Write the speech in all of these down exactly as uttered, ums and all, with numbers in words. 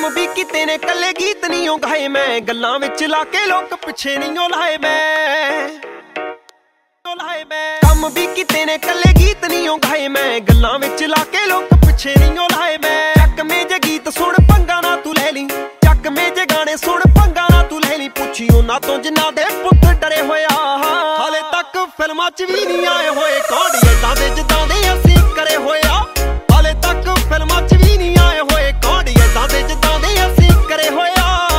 भी किते ने कल्ले गीत नहीं ओ गाए मैं गल्लां विच लाके लोक पिछे नहीं ओ लाए मैं कम भी किते ने कल्ले गीत नहीं ओ गाए मैं गल्लां विच लाके लोक पिछे नहीं ओ लाए मैं चक में जे गीत सुन पंगा ना तू ले ली चक में जे गाने सुन पंगा ना तू ले ली पुछी उन्हां तो जिन्हां दे पुੱਤ डरे होया हाले तक फिल्मां च भी नहीं आए होए कौन इदां दे जिद्दां दे असीं करे होया हाले तक फिल्मां च भी नहीं आए होए कौन इदां दे जिद्दां दे असीं करे होया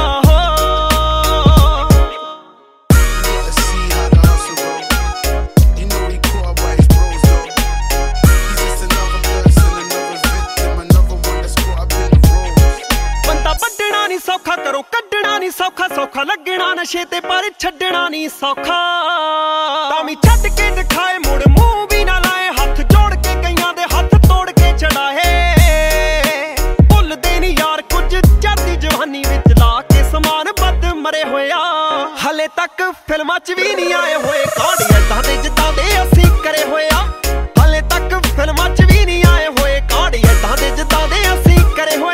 सौखा करो कड्डना नहीं सौखा सौखा लगना नशे ते पर छड्डना नहीं सौखा तामी छड्ड के दिखाए मुड़ मुंह भी ना लाए हथ जोड़ के कईयां दे हथ तोड़ के चढ़ाए भुलदे नहीं यार कुछ जाती जवानी विच ला के समान बद मरे होया हले तक फिल्मां च भी नहीं आए होए कौन इदां दे जिद्दां दे असीं करे होया हले तक फिल्मां च भी नहीं आए होए कौन इदां दे जिद्दां दे असीं करे होया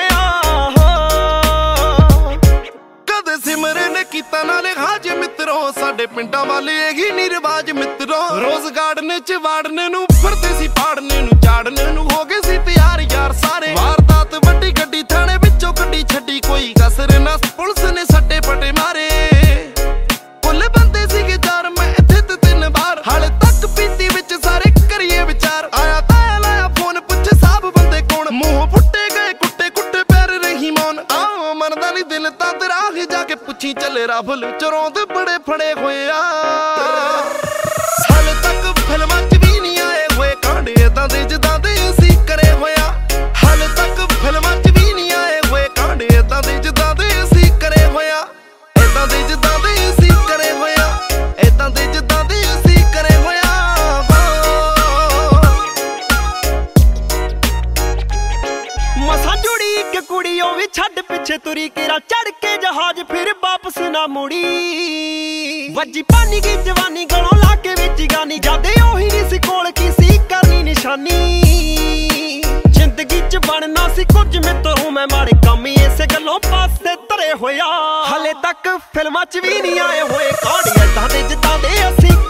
सिमरन कीता नाले हाज मित्रो साडे पिंडां वाले यही नी रिवाज मित्रो रोज गाड़ने च वाड़ने नू फिरदे सी पाड़ने नू झाड़ने नू हो गए सी तैयार यार सारे वारदात वड्डी गड्डी थाने विचों कड्डी छड्डी कोई कसर ना पुलिस ने सट्टे पटे मारे कुल बंदे सीगे चार मैं इत्थे ते तीन बार हाले तक पीती विच सारे करिए विचार आया ताया लाया फोन पुछे साहब बंदे कौन मुंह फुट्टे गए कुट्टे कुट्टे पैर रही मौन आओ मनदा नी दिल तां तेरा जाके पुछी चले राफल चरोंद बड़े फड़े होए हाले तक फिल्मां च भी नहीं आए होए कांड इदां दे जिद्दां दे असीं करे होया हाले तक फिल्मां च भी नहीं आए होए कांड इदां दे जिद्दां दे असीं करे होया इदां दे जिद्दां दे असीं करे होया इदां दे जिद्दां दे असीं करे होया मसा जुड़ी इक कुड़ी ओ भी छड्ड पिछे तुरी केरा चढ़ के जहाज फिर वापस ना मुड़ी वज्जी पानी की जवानी गलों लाके विच गानी जादे ओही नहीं सी कोल की सी करनी निशानी जिंदगी च बनना सी कुछ मित्रों मैं माड़े काम ही इसे गलों पासे तरे होया हले तक फिल्मां च भी नहीं आए होए कौन इदां दे जिद्दां दे असीं